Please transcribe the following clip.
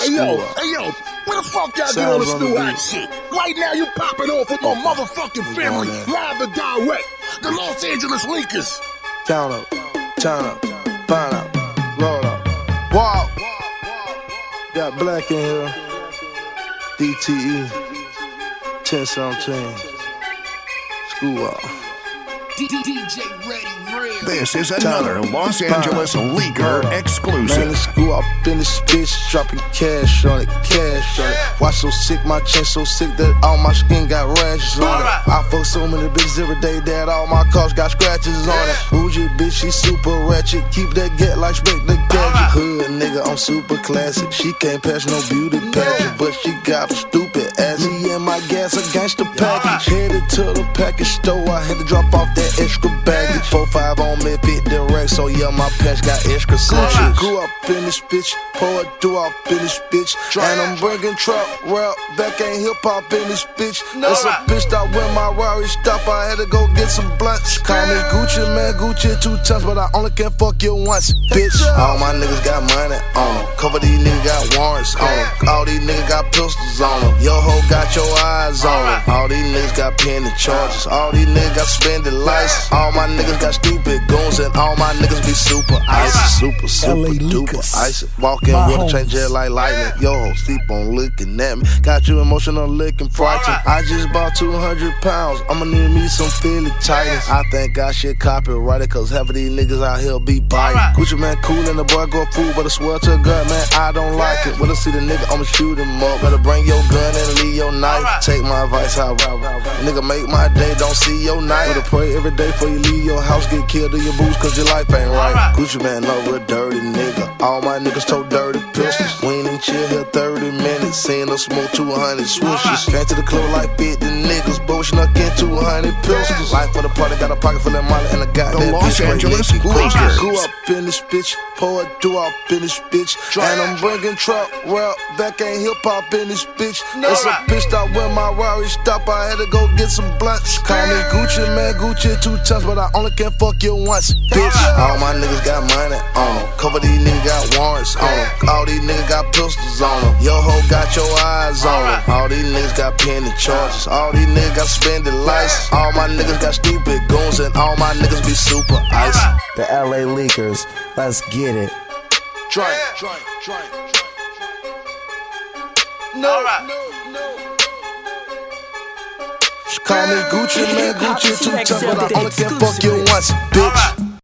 Hey yo, where the fuck y'all get all this new act shit? Right now you popping off with my motherfucking family, live and direct. The Los Angeles Lakers. Count up, find out, roll up. Wow. Got Black in here. DTE. 1017. School up. DJ Ready Real. This is another Los Angeles Leaker exclusive. Man, let's go up in this bitch, dropping cash on it. Watch so sick, my chin so sick that all my skin got rashes on it. I fuck so many bitches every day that all my cars got scratches on it. Bougie bitch, she super ratchet, keep that get like spec the gadget. Hood nigga, I'm super classic. She can't pass no beauty pageant, but she got a stupid ass. Me and my gas against the package. Headed to the package store, I had to drop off that extra baggage. 4-5 on me, fit direct, so yeah, my pants got extra Gucci. Grew up in this bitch, poet do up in this bitch, and I'm bringing trap rap back, ain't hip hop in this bitch. That's a bitch that when my Rari stop, I had to go get some blunts. Call me Gucci, man, Gucci 2 times, but I only can fuck you once, bitch. All my niggas got money on them, cover these niggas got warrants on them, all these niggas got pistols on them, your hoe got your eyes on them, all these niggas got penny charges, all these niggas got spending license, all my niggas got stupid goons, and all my niggas be super icy, super duper icy. Walk in with a change head like lightning. Yo, sleep on looking at me. Got you emotional looking frightened. I just bought 200 pounds. I'ma need me some Philly Titans. I think I should copyright it, cause half of these niggas out here be biting. Gucci man cool and the boy go fool, but I swear to God, man, I don't like it. When I see the nigga, I'ma shoot him up. Better bring your gun and leave your knife. Take my advice, how nigga make my day, don't see your night. Better pray every day before you leave your house, get killed in your boots, cause your life ain't right. Gucci man, no real dirty nigga. All my niggas told dirty pistols. We ain't chill here 30 minutes. Seen us smoke 200 swooshes. Came to the club like 50 niggas, but we snuck in 200 pistols. Life for the party, got a pocket full of money and I got the that Los Angeles Lakers. Grew up in this bitch, poet do up in this bitch, and I'm bringing trap rap back, ain't hip hop in this bitch. That's a bitch that when my Rari stop, I had to go get some blunts. Call me Gucci man, Gucci 2 times, but I only can fuck you once, bitch. All my niggas got money on them, cover these niggas got warrants on them, all these niggas got pistols on them, your hoe got your eyes on them, all these niggas got penny charges, all these niggas got spending license, all my niggas got stupid goons, and all my niggas be super icy. The LA Leakers, let's get it. Drink. No. She call me Gucci man, Gucci 2 times, but I only can fuck you once, bitch.